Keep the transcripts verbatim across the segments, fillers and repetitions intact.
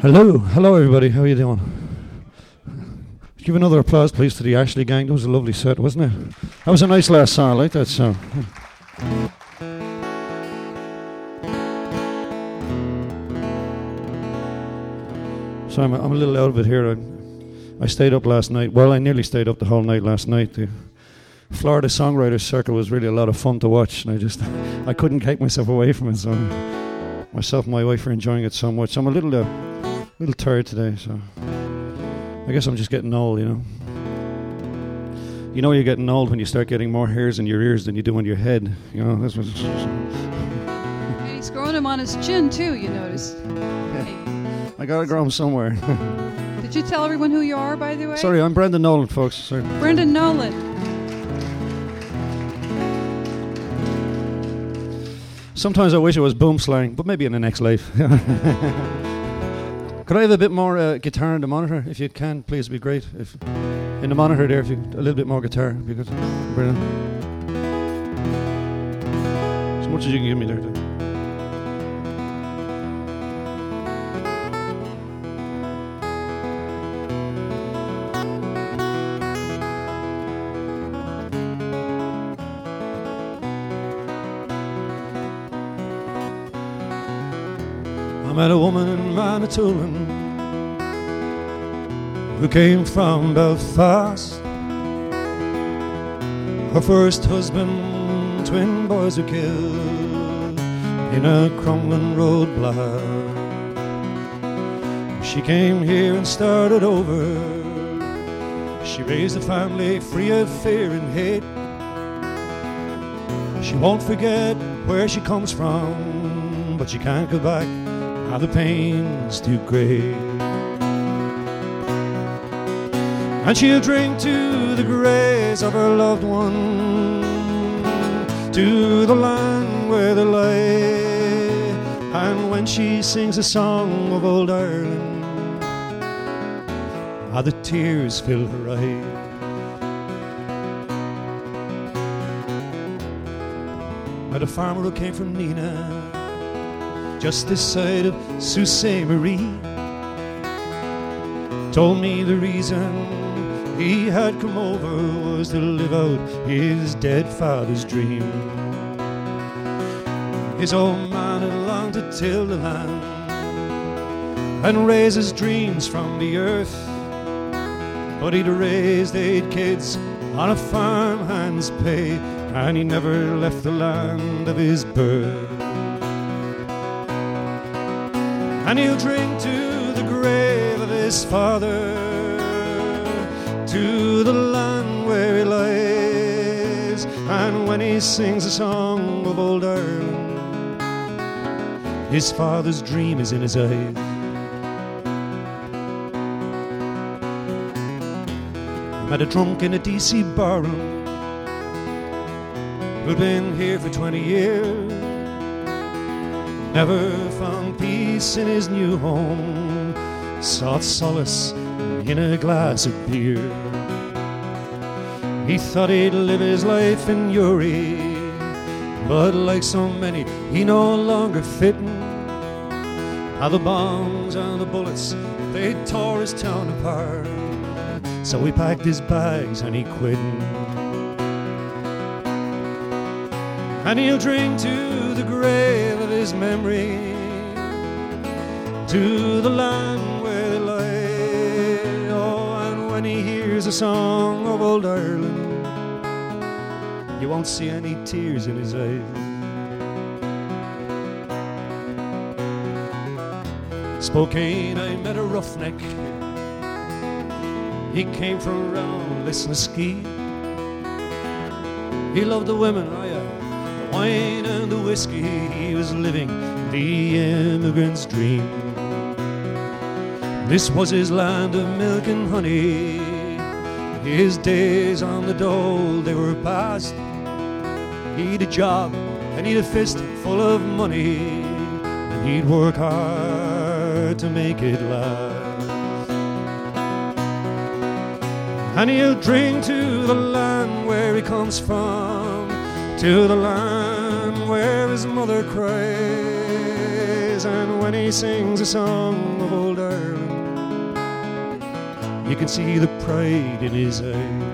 Hello, hello everybody, how are you doing? Give another applause please to the Ashley gang. That was a lovely set, wasn't it? That was a nice last song, I like that song. So I'm, I'm a little out of it here. I'm, I stayed up last night. Well, I nearly stayed up the whole night last night. The Florida Songwriters Circle was really a lot of fun to watch, and I just I couldn't keep myself away from it. So myself and my wife are enjoying it so much. So I'm a little uh, little tired today. So I guess I'm just getting old, you know. You know you're getting old when you start getting more hairs in your ears than you do on your head. You know, that's what. And he's growing them on his chin too. You notice. Yeah. Hey. I gotta grow them somewhere. Did you tell everyone who you are, by the way? Sorry, I'm Brendan Nolan, folks. Sorry. Brendan Nolan. Sometimes I wish it was boom slang, but maybe in the next life. Could I have a bit more uh, guitar in the monitor, if you can, please? It'd be great. If in the monitor there, if you a little bit more guitar, it'd be good. Brilliant. As much as you can give me there. Too. I met a woman in Manitoulin who came from Belfast. Her first husband, twin boys were killed in a crumbling roadblock. She came here and started over. She raised a family free of fear and hate. She won't forget where she comes from, but she can't go back. Now the pain's too great, and she'll drink to the graves of her loved one, to the land where they lay. And when she sings a song of old Ireland, how the tears fill her eyes. Met a farmer who came from Nina, just this side of Sault Ste. Marie. Told me the reason he had come over was to live out his dead father's dream. His old man had longed to till the land and raise his dreams from the earth, but he'd raised eight kids on a farmhand's pay, and he never left the land of his birth. And he'll drink to the grave of his father, to the land where he lies. And when he sings a song of old Ireland, his father's dream is in his eyes. I met a drunk in a D C barroom who'd been here for twenty years. Never found peace in his new home, sought solace in a glass of beer. He thought he'd live his life in Uri, but like so many, he no longer fitting. How the bombs and the bullets, they tore his town apart. So he packed his bags and he quit. And he'll drink to the grave of his memory, to the land where they lie. Oh, and when he hears a song of old Ireland, you won't see any tears in his eyes. Spokane, I met a roughneck. He came from around Lisnaskea. He loved the women, oh yeah, wine and the whiskey. He was living the immigrant's dream. This was his land of milk and honey. His days on the dole, they were past. He'd a job and he'd a fist full of money, and he'd work hard to make it last. And he'll drink to the land where he comes from, to the land where his mother cries. says, and when he sings a song of old Ireland, you can see the pride in his eye.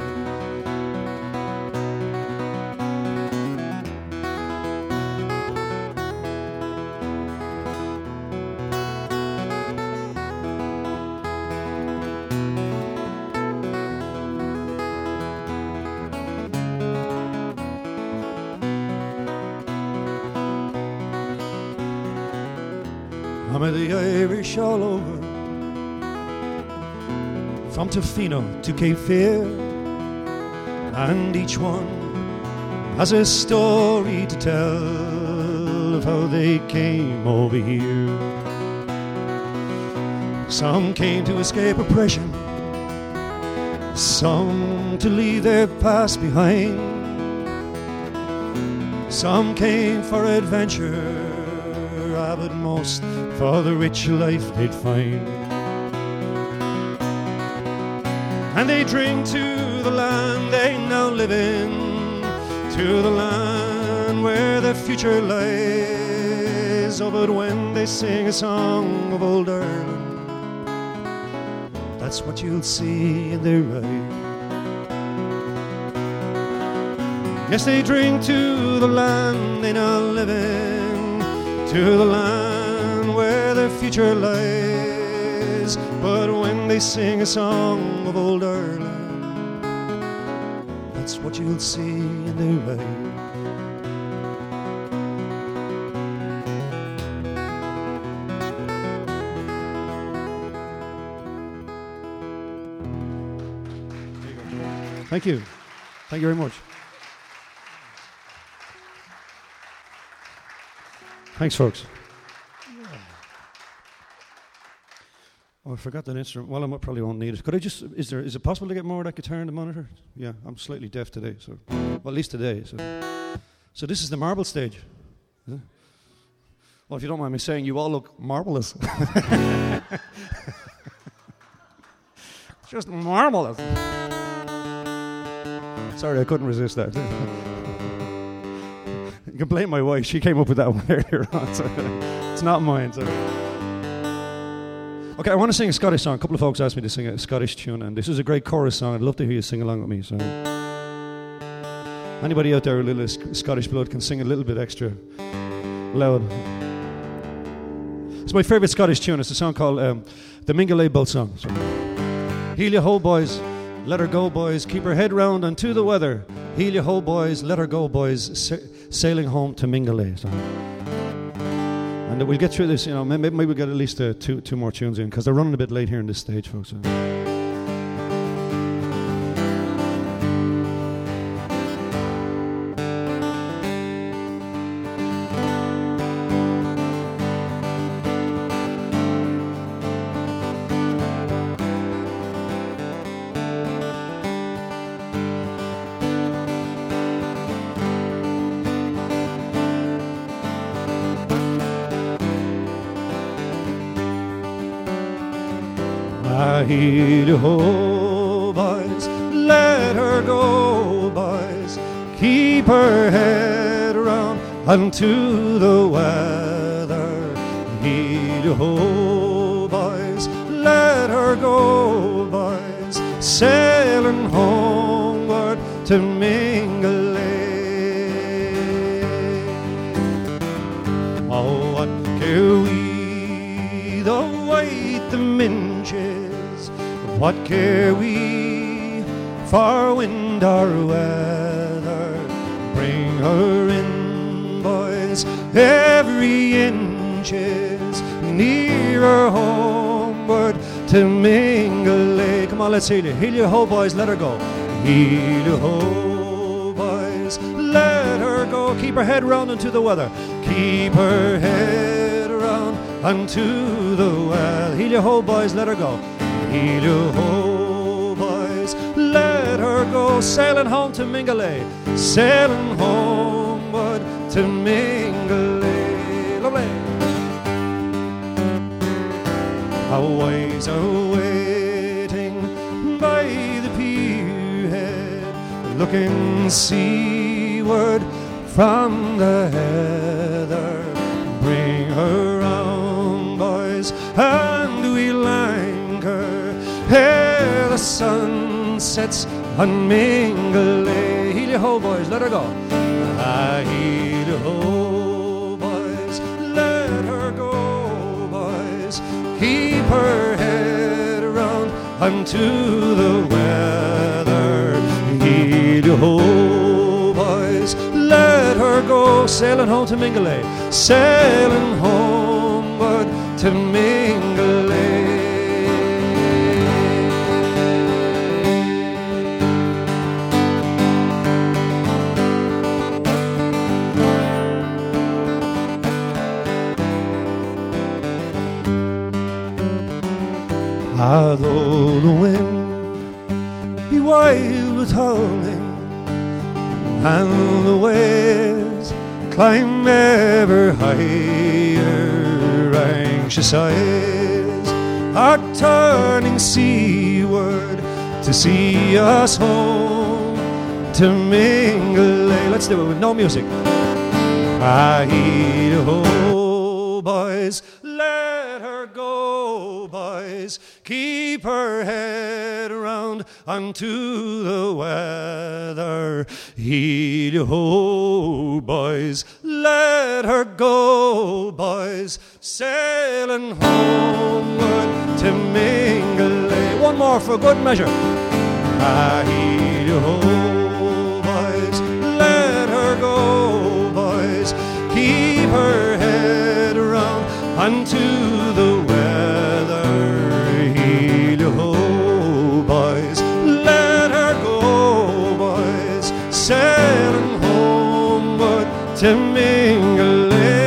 I'm of the Irish all over, from Tofino to Cape Fear, and each one has a story to tell of how they came over here. Some came to escape oppression, some to leave their past behind, some came for adventure, but most for the rich life they'd find. And they drink to the land they now live in, to the land where the future lies. Oh, but when they sing a song of old Ireland, that's what you'll see in their eye. Yes, they drink to the land they now live in, to the land where their future lies. But when they sing a song of old Ireland, that's what you'll see in their eye. Thank you. Thank you very much. Thanks, folks. Oh, I forgot that instrument. Well, I probably won't need it. Could I just, is there, is it possible to get more of that guitar in the monitor? Yeah, I'm slightly deaf today, so, well, at least today. So, so this is the marble stage. Is it? Well, if you don't mind me saying, you all look marvelous. Just marvelous. Sorry, I couldn't resist that. You can blame my wife. She came up with that one earlier on, so it's not mine. So. Okay, I want to sing a Scottish song. A couple of folks asked me to sing a Scottish tune, and this is a great chorus song. I'd love to hear you sing along with me. So, anybody out there with a little Scottish blood can sing a little bit extra loud. It's my favourite Scottish tune. It's a song called um, the Mingulay Boat Song. So, heel you ho, boys, let her go, boys. Keep her head round and to the weather. Heel you ho, boys, let her go, boys. Sa- sailing home to Mingulay. So, and we'll get through this, you know, maybe, maybe we'll get at least uh, two two more tunes in, because they're running a bit late here on this stage, folks. So. Heel ho, boys, let her go, boys. Keep her head round unto the weather. Heel ho, boys, let her go, boys. Sailing homeward to Mingulay. Oh, what care we, the white, the minches? What care we for wind or weather? Bring her in, boys, every inch is nearer homeward to Mingulay. Come on, let's heel you. Heel you ho, boys, let her go. Heel you ho, boys, let her go. Keep her head round unto the weather. Keep her head round unto the weather. Heel you ho, boys, let her go. Heel you ho, boys, let her go. Sailing home to Mingulay, sailing homeward to Mingulay. Lovely. Our wives are waiting by the pier head, looking seaward from the heather. Bring her round where the sun sets on Mingalay. Heel-ho, boys, let her go. Ah, heel-ho, boys, let her go, boys. Keep her head around unto the weather. Heel-ho, boys, let her go. Sailing home to Mingalay, sailing homeward to Mingalay. Although the wind be wild with howling, and the waves climb ever higher, anxious eyes are turning seaward to see us home to Mingalay. Let's do it with no music. Hi-ho, boys, let her go, boys. Keep her head around unto the weather. Heed-ho, boys, let her go, boys. Sailing homeward to Mingalay. One more for good measure. Heed-ho, boys, let her go, boys. Keep her head around unto the weather. Heed-ho, boys, let her go, boys. Sailing homeward to Mingalay.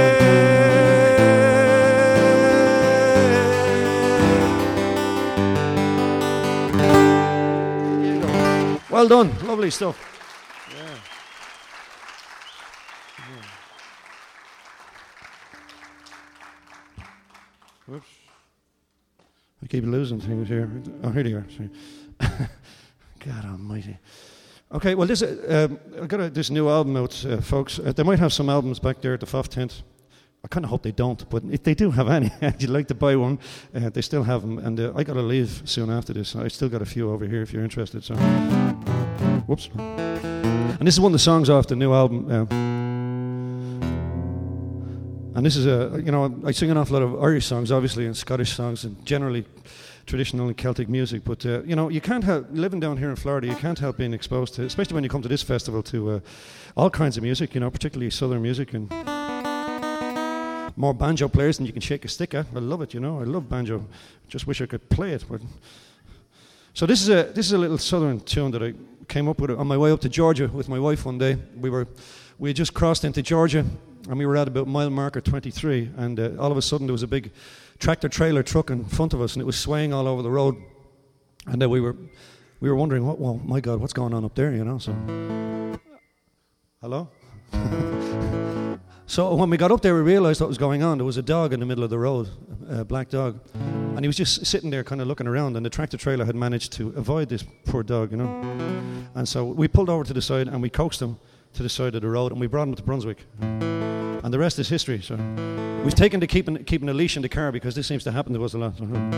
Well done, lovely stuff. Yeah. Whoops. I keep losing things here. Oh, here they are. Sorry. God almighty. Okay, well, this uh, um, I've got a, this new album out, uh, folks. Uh, they might have some albums back there at the F O F tent. I kind of hope they don't, but if they do have any, and you'd like to buy one, uh, they still have them. And uh, I got to leave soon after this. I still got a few over here if you're interested. So, whoops. And this is one of the songs off the new album. Uh, And this is a, you know, I sing an awful lot of Irish songs, obviously, and Scottish songs, and generally traditional and Celtic music. But, uh, you know, you can't help, living down here in Florida, you can't help being exposed to, especially when you come to this festival, to uh, all kinds of music, you know, particularly Southern music, and more banjo players than you can shake a stick at. I love it, you know, I love banjo. Just wish I could play it. But so this is a this is a little Southern tune that I came up with on my way up to Georgia with my wife one day. We were we had just crossed into Georgia, and we were at about mile marker twenty-three, and uh, all of a sudden there was a big tractor trailer truck in front of us, and it was swaying all over the road, and uh, we were we were wondering, what? Well, my God, what's going on up there? You know. So, hello. So when we got up there, we realised what was going on. There was a dog in the middle of the road, a black dog, and he was just sitting there, kind of looking around. And the tractor trailer had managed to avoid this poor dog, you know. And so we pulled over to the side, and we coaxed him to the side of the road, and we brought him to Brunswick. And the rest is history. So we've taken to keeping keeping a leash in the car because this seems to happen to us a lot.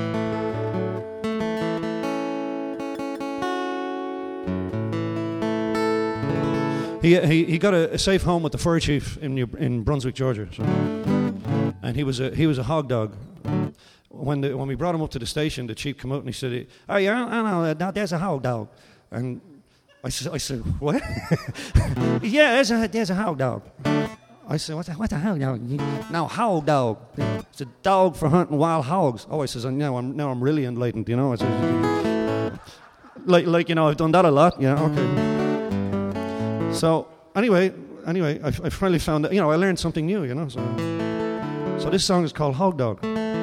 He, he he got a, a safe home with the fire chief in New, in Brunswick, Georgia, so. And he was a he was a hog dog. When the, when we brought him up to the station, the chief came out and he said, "Oh yeah, I know that there's a hog dog." And I said, "I said what?" "Yeah, there's a there's a hog dog." I said, "What's a, what's a hog dog?" "No, hog dog. It's a dog for hunting wild hogs." Oh, I says, "Now I'm now I'm really enlightened, you know." I said, like like you know, I've done that a lot, you know. Okay. So anyway, anyway, I, I finally found that, you know, I learned something new, you know. So, so this song is called Hog Dog.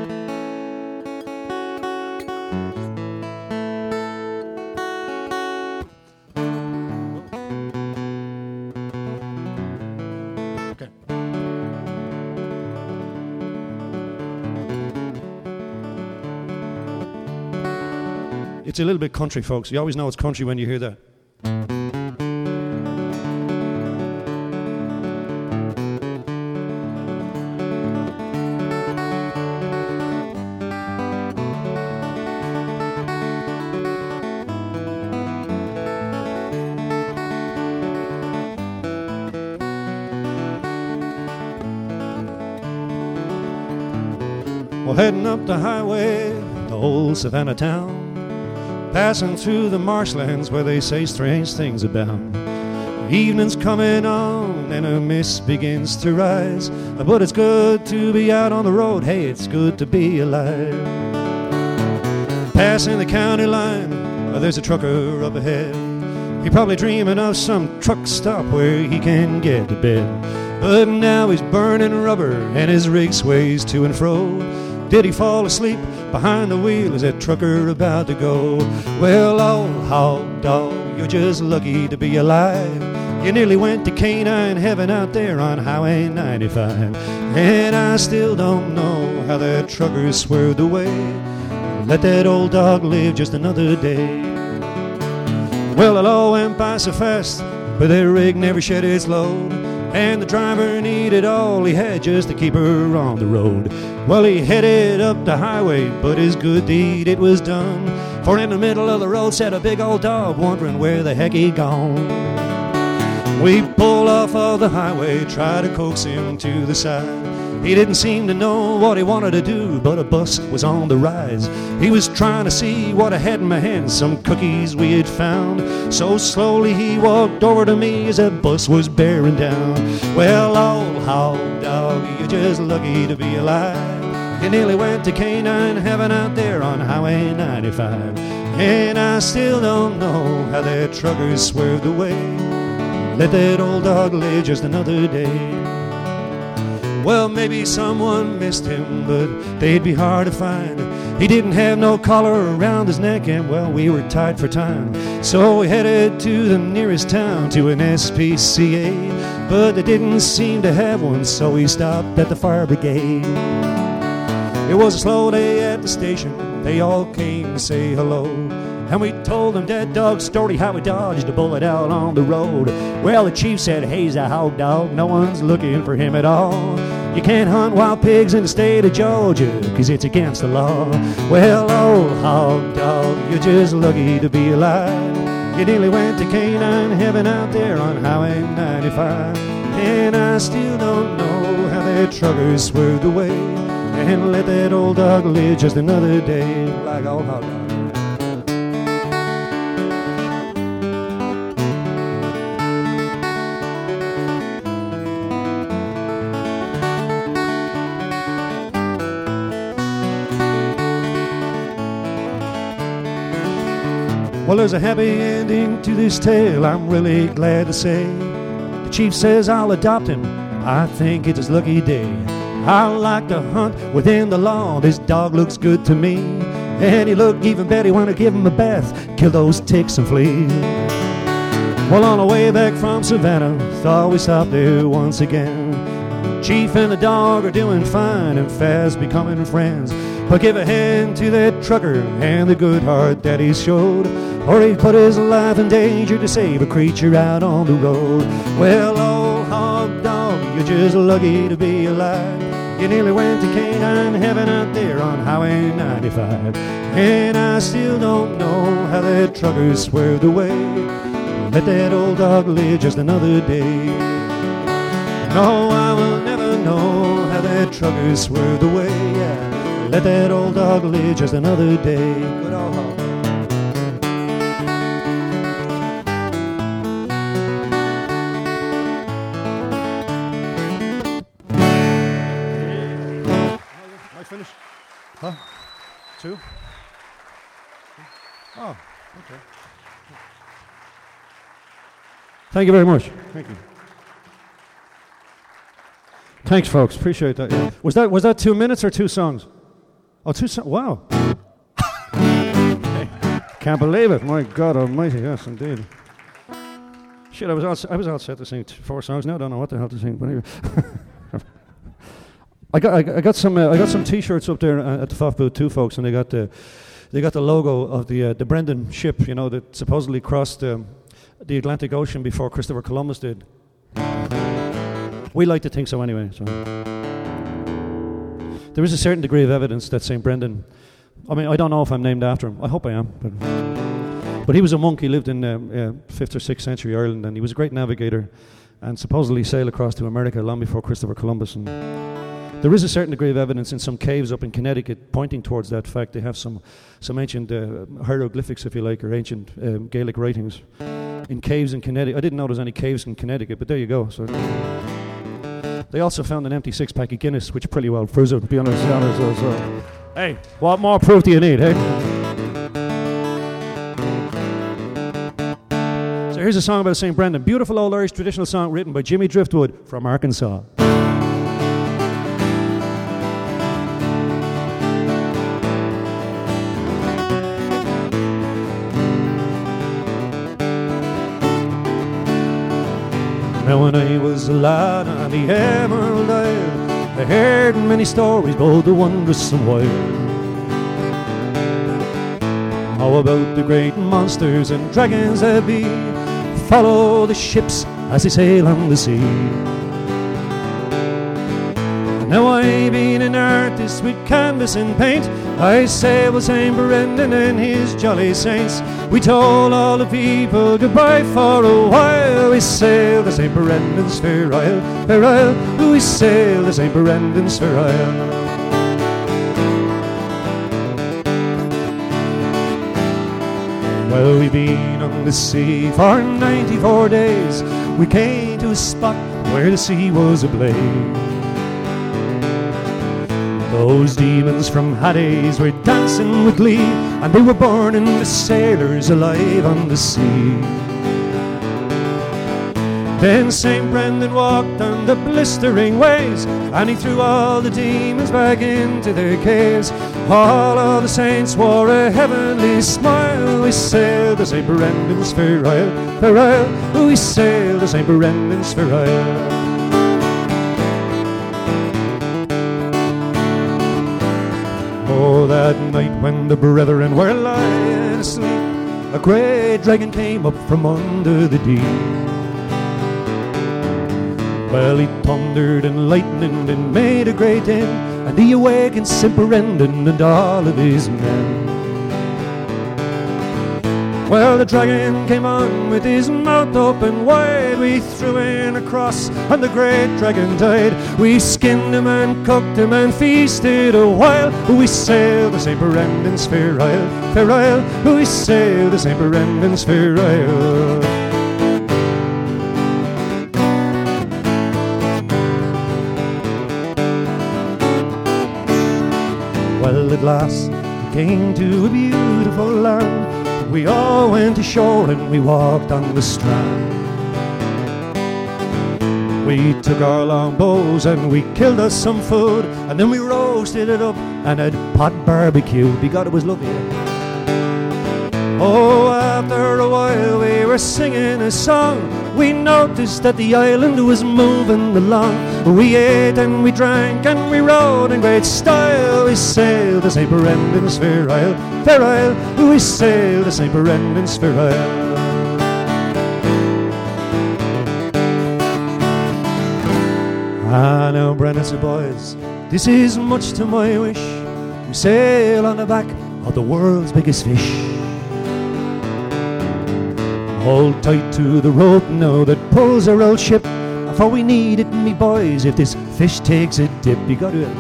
Okay. It's a little bit country, folks. You always know it's country when you hear that. heading up the highway, the old Savannah town, passing through the marshlands where they say strange things abound. Evening's coming on and a mist begins to rise, but it's good to be out on the road, hey, it's good to be alive. Passing the county line, there's a trucker up ahead. He's probably dreaming of some truck stop where he can get to bed. But now he's burning rubber and his rig sways to and fro. Did he fall asleep behind the wheel? Is that trucker about to go? Well, old hog dog, you're just lucky to be alive. You nearly went to canine heaven out there on Highway ninety-five. And I still don't know how that trucker swerved away. Let that old dog live just another day. Well, it all went by so fast, but that rig never shed its load. And the driver needed all he had just to keep her on the road. Well, he headed up the highway, but his good deed, it was done. For in the middle of the road sat a big old dog wondering where the heck he'd gone. We pulled off of the highway, tried to coax him to the side. He didn't seem to know what he wanted to do, but a bus was on the rise. He was trying to see what I had in my hand, some cookies we had found. So slowly he walked over to me as that bus was bearing down. Well, old hog dog, you're just lucky to be alive. You nearly went to canine heaven out there on Highway ninety-five. And I still don't know how that trucker swerved away. Let that old dog live just another day. Well, maybe someone missed him, but they'd be hard to find. He didn't have no collar around his neck, and well, we were tight for time. So we headed to the nearest town, to an S P C A. But they didn't seem to have one, so we stopped at the fire brigade. It was a slow day at the station, they all came to say hello. And we told them that dog's story, how we dodged a bullet out on the road. Well, the chief said, hey, he's a hog dog, no one's looking for him at all. You can't hunt wild pigs in the state of Georgia, cause it's against the law. Well, old hog dog, you're just lucky to be alive. You nearly went to canine heaven out there on Highway ninety-five. And I still don't know how that trucker swerved away and let that old dog live just another day like old hog dog. Well, there's a happy ending to this tale, I'm really glad to say. The chief says I'll adopt him, I think it's his lucky day. I like to hunt within the law, this dog looks good to me. And he looked even better when I give him a bath, kill those ticks and fleas. Well, on the way back from Savannah, thought we stopped there once again. Chief and the dog are doing fine and fast becoming friends. But give a hand to that trucker and the good heart that he showed, or he put his life in danger to save a creature out on the road. Well, old hog dog, you're just lucky to be alive. You nearly went to canine heaven out there on Highway ninety-five. And I still don't know how that trucker swerved away. Let that old dog live just another day. No, I will never know how that trucker swerved away. Yeah. Let that old dog live just another day. Good old hog. Am I finished? Huh? Two? Oh, okay. Thank you very much. Thank you. Thanks, folks. Appreciate that. Yeah. Was that was that two minutes or two songs? Oh, two songs. Wow. Can't believe it. My God Almighty. Yes, indeed. Shit, I was all I was all set to sing t- four songs. Now I don't know what the hell to sing. But anyway. I got I got, I got some uh, I got some T-shirts up there uh, at the F O F booth too, folks, and they got the they got the logo of the uh, the Brendan ship, you know, that supposedly crossed um, the Atlantic Ocean before Christopher Columbus did. We like to think so anyway. So. There is a certain degree of evidence that Saint Brendan, I mean, I don't know if I'm named after him. I hope I am. But, but he was a monk. He lived in um, uh, fifth or sixth century Ireland, and he was a great navigator and supposedly sailed across to America long before Christopher Columbus. And There is a certain degree of evidence in some caves up in Connecticut pointing towards that fact. They have some, some ancient uh, hieroglyphics, if you like, or ancient um, Gaelic writings in caves in Connecticut. I didn't know there was any caves in Connecticut, but there you go. So they also found an empty six-pack of Guinness, which pretty well proves it, to be honest. honest so, so. Hey, what more proof do you need, hey? So here's a song about Saint Brendan. Beautiful old Irish traditional song written by Jimmy Driftwood from Arkansas. Now when I was a lad on the Emerald Isle, I heard many stories, both the wondrous and wild. How about the great monsters and dragons that be, follow the ships as they sail on the sea. Now I being an artist with canvas and paint, I sail with Saint Brendan and his jolly saints. We told all the people goodbye for a while. We sailed to Saint Brendan's fair isle, fair isle. We sailed to Saint Brendan's fair isle. Well, we been on the sea for ninety-four days. We came to a spot where the sea was ablaze. Those demons from Hades were dancing with glee, and they were burning the sailors alive on the sea. Then Saint Brendan walked on the blistering waves, and he threw all the demons back into their caves. All of the saints wore a heavenly smile. We sailed to Saint Brendan's fair isle, fair isle. We sailed to Saint Brendan's fair isle. Oh, that night when the brethren were lying asleep, a great dragon came up from under the deep. Well, he thundered and lightened and made a great din, and he awakened Saint Brendan and all of his men. Well, the dragon came on with his mouth open wide. We threw in a cross and the great dragon died. We skinned him and cooked him and feasted a while. We sailed to Saint Brendan's fair isle, fair isle. We sailed to Saint Brendan's fair isle. Well, at last we came to a beautiful land. We all went ashore and we walked on the strand. We took our long bows and we killed us some food, and then we roasted it up and had pot barbecue. God, it was lovely. Oh, after a while we were singing a song. We noticed that the island was moving along. We ate and we drank and we rode in great style. We sailed to Saint Brendan's fair isle, fair isle. We sailed to Saint Brendan's fair isle. Ah, now Brendan said, boys, this is much to my wish. We sail on the back of the world's biggest fish. Hold tight to the rope now that pulls our old ship, for we need it, me boys, if this fish takes a dip. You got it.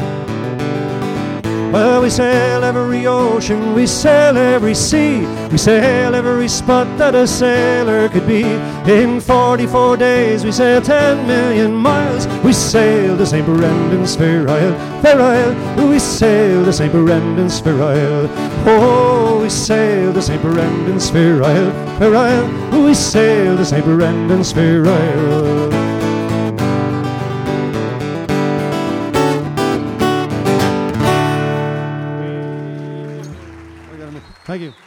Well, we sail every ocean, we sail every sea, we sail every spot that a sailor could be. In forty-four days we sailed ten million miles. We sailed to Saint Brendan's fair isle, fair isle. We sailed to Saint Brendan's fair isle. Oh, we sailed to Saint Brendan's fair isle, fair isle. We sailed to Saint Brendan's fair isle. Thank you.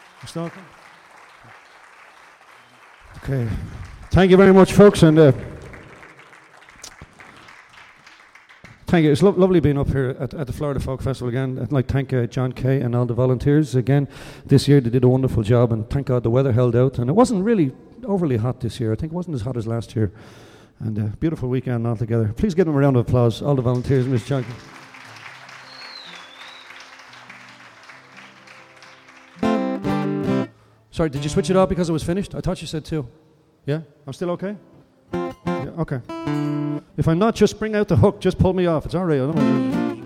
Okay. Thank you very much, folks, and uh, thank you. It's lo- lovely being up here at, at the Florida Folk Festival again. I'd like to thank uh, John Kay and all the volunteers again. This year they did a wonderful job, and thank God the weather held out. And it wasn't really overly hot this year. I think it wasn't as hot as last year. And a uh, beautiful weekend altogether. Please give them a round of applause, all the volunteers, Miss John Kay. Sorry, did you switch it off because it was finished? I thought you said two. Yeah? I'm still okay? Yeah, Okay. If I'm not, just bring out the hook. Just pull me off. It's all right. I don't know.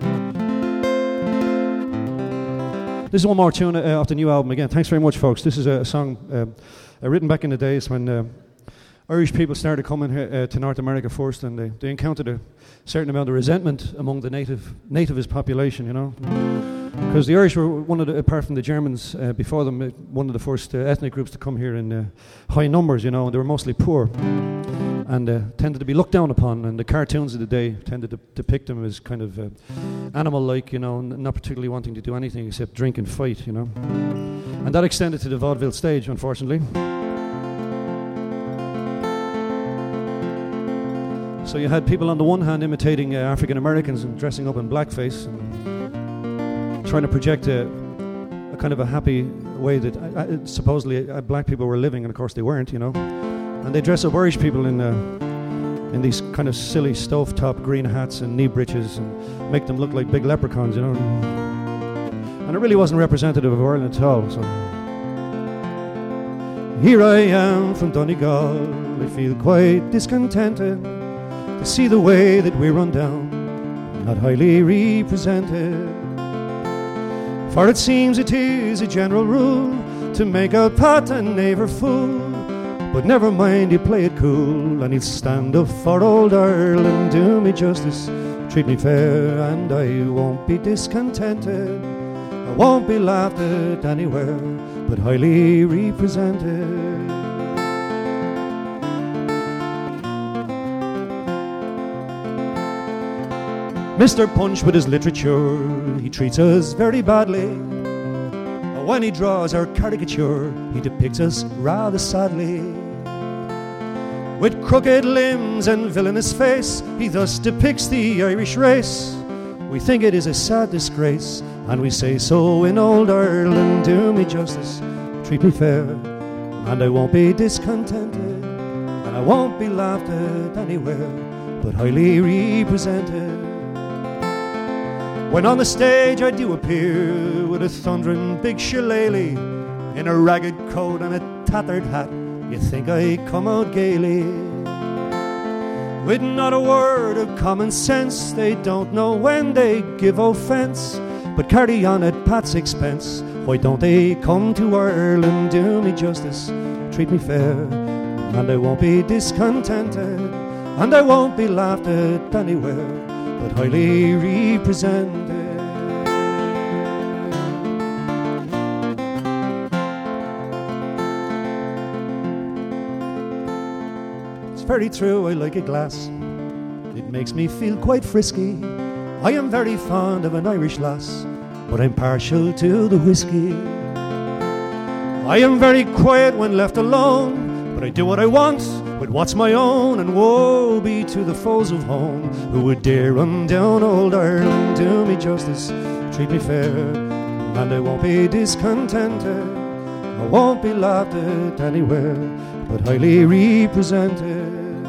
This is one more tune uh, off the new album again. Thanks very much, folks. This is a, a song uh, uh, written back in the days when uh, Irish people started coming here, uh, to North America first, and they, they encountered a certain amount of resentment among the native nativist population, you know. Because the Irish were one of the, apart from the Germans uh, before them, uh, one of the first uh, ethnic groups to come here in uh, high numbers, you know, and they were mostly poor and uh, tended to be looked down upon, and the cartoons of the day tended to depict them as kind of uh, animal-like, you know, n- not particularly wanting to do anything except drink and fight, you know. And that extended to the vaudeville stage, unfortunately. So you had people on the one hand imitating uh, African Americans and dressing up in blackface and trying to project a, a kind of a happy way that uh, uh, supposedly uh, black people were living, and of course they weren't, you know. And they dress up Irish people in uh, in these kind of silly stove-top green hats and knee breeches and make them look like big leprechauns, you know. And it really wasn't representative of Ireland at all. So here I am from Donegal, I feel quite discontented to see the way that we run down, not highly represented. For it seems it is a general rule to make out Pat and Knave fool. But never mind, you play it cool, and he'll stand up for old Ireland. Do me justice, treat me fair, and I won't be discontented. I won't be laughed at anywhere, but highly represented. Mister Punch with his literature, he treats us very badly. When he draws our caricature, he depicts us rather sadly. With crooked limbs and villainous face, he thus depicts the Irish race. We think it is a sad disgrace, and we say so in old Ireland. Do me justice, treat me fair, and I won't be discontented, and I won't be laughed at anywhere, but highly represented. When on the stage I do appear with a thundering big shillelagh, in a ragged coat and a tattered hat, you think I come out gaily. With not a word of common sense, they don't know when they give offence, but carry on at Pat's expense. Why don't they come to Ireland? Do me justice, treat me fair, and I won't be discontented, and I won't be laughed at anywhere, but highly represented. It's very true, I like a glass. It makes me feel quite frisky. I am very fond of an Irish lass, but I'm partial to the whiskey. I am very quiet when left alone, but I do what I want with what's my own, and woe be to the foes of home who would dare run down old Ireland. Do me justice, treat me fair, and I won't be discontented. I won't be laughed at anywhere, but highly represented.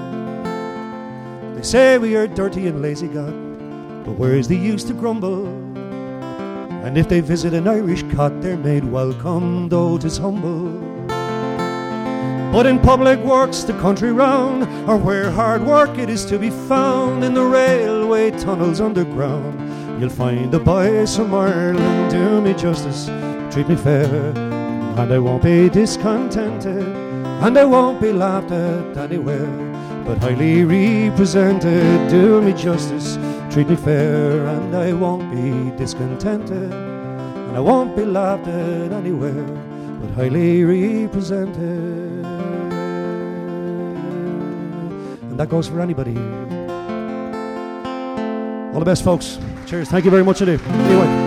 They say we are dirty and lazy, God, but where's the use to grumble? And if they visit an Irish cot, they're made welcome, though 'tis humble. But in public works the country round, or where hard work it is to be found, in the railway tunnels underground, you'll find the boys from Ireland. Do me justice, treat me fair, and I won't be discontented, and I won't be laughed at anywhere, but highly represented. Do me justice, treat me fair, and I won't be discontented, and I won't be laughed at anywhere, but highly represented. And that goes for anybody. All the best, folks. Cheers. Thank you very much indeed. Anyway.